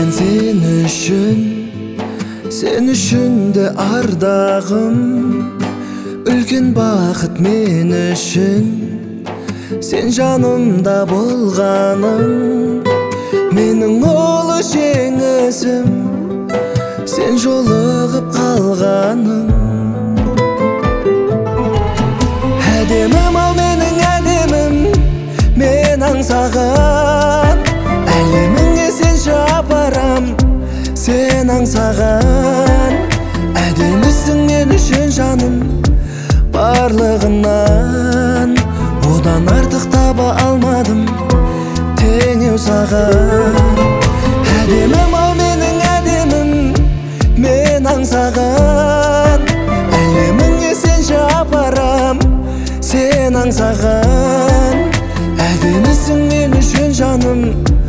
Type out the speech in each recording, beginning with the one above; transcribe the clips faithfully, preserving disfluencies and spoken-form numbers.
sen üçün, sen üçün de ардағым. Үлкен бақыт мен үшін, sen жанымда болғаның. Менің ұлы жеңісім, sen жолығып қалғаның. Әдемім ау менің әдемім, мен аңсаған. Әлеміңе сен апарам, сен аңсаған. Әдемісің мен үшін жаным, барлығынан. Одан артық таба алмадым, теңеу саған. Әдемім ау менің әдемім, мен аңсаған. Әлеміңе сен апарам, сен аңсаған. Әдемісің мен үшін жаным,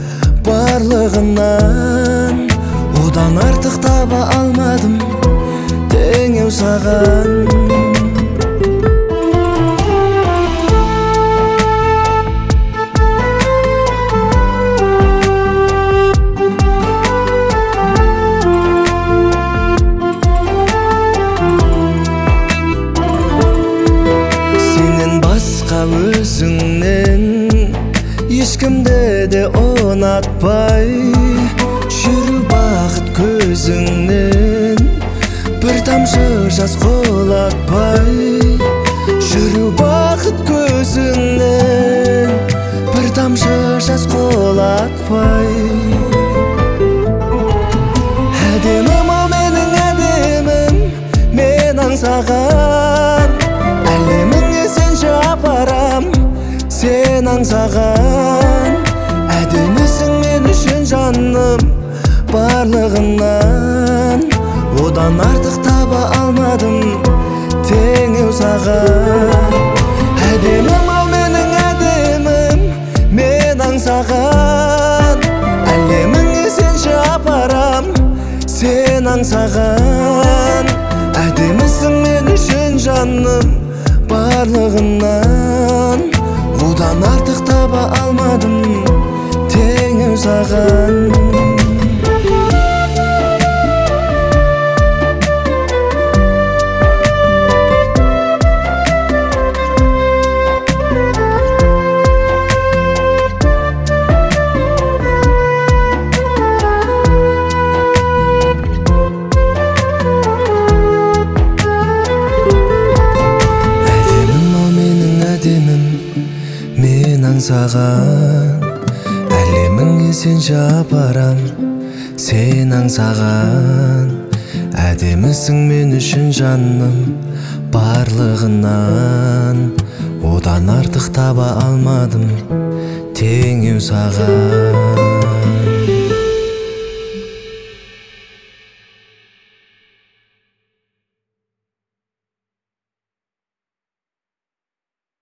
барлығынан. Одан артық таба алмадым, теңеу саған. Өзіңнен ешкімді де ұнатпай, жүру бақыт көзіңнен, бір тамшы жас қолатпай. Жүру бақыт көзіңнен, бір тамшы жас қолатпай. Әдемім ау менің әдемім, мен аңсаған. Әлеміңе сен апарам, сен аңсаған. Әдемісің мен үшін жаным, барлығынан. Одан артық таба алмадым, теңеу саған. Әдемім ау менің әдемім, мен аңсаған. Әлеміңе сен апарам, сен аңсаған. Әдемісің мен үшін жаным, барлығынан. Одан артық таба алмадым, теңеу саған. Аңсаған, әлеміңе сен апарам, сен аңсаған. Әдемісің мен үшін жаным, барлығынан. Одан артық таба алмадым, теңеу саған.